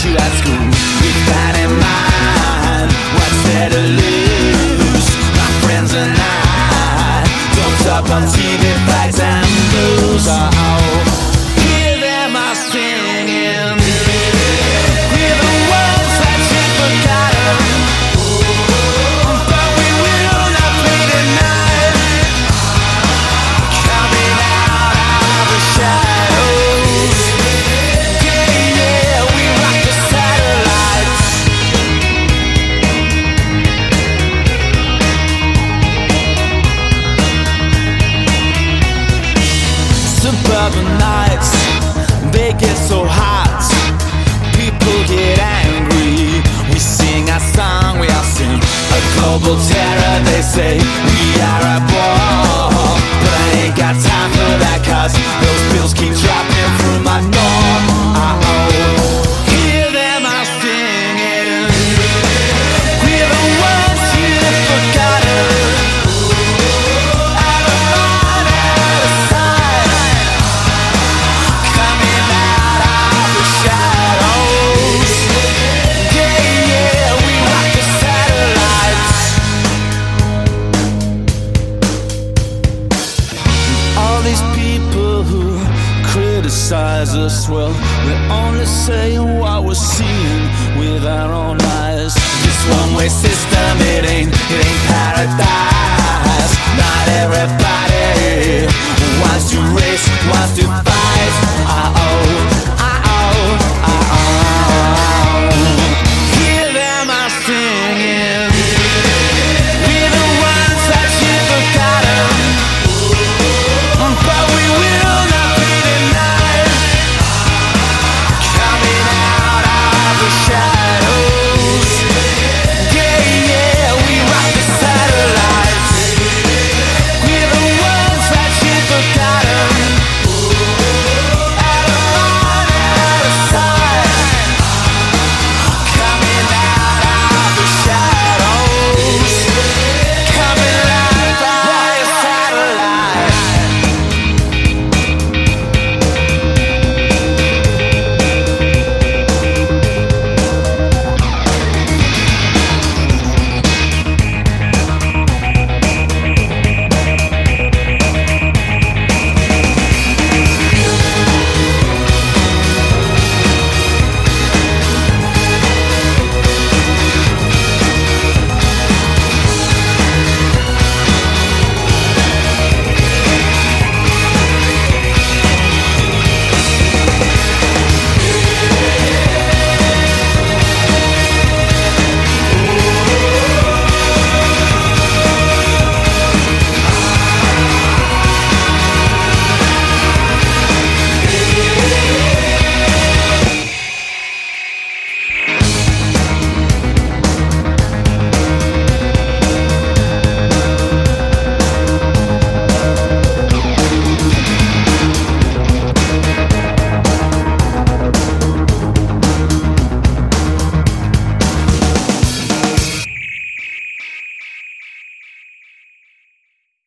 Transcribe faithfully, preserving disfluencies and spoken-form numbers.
to that school with that in mind. What's there to lose? My friends and I don't talk on T V, fights and blues. Oh, hear them all singing. We're the ones that you forgotten, but we will not play tonight. Coming out of the shadows. Yeah, yeah, we rock the satellites. Suburban nights, they get so hot, people get angry. We sing our song, we all sing a global terror. They say we are at war, but I ain't got time for that, cause those bills keep dropping through my door. Uh-oh, hear them all singing. We're the ones you've forgotten. Out of mind, out of sight. Coming out of the shadows. Yeah, yeah, we rock the satellites. All these people who criticize us, well, we're only saying what we're seeing with our own eyes. This one-way system, it ain't, it ain't paradise.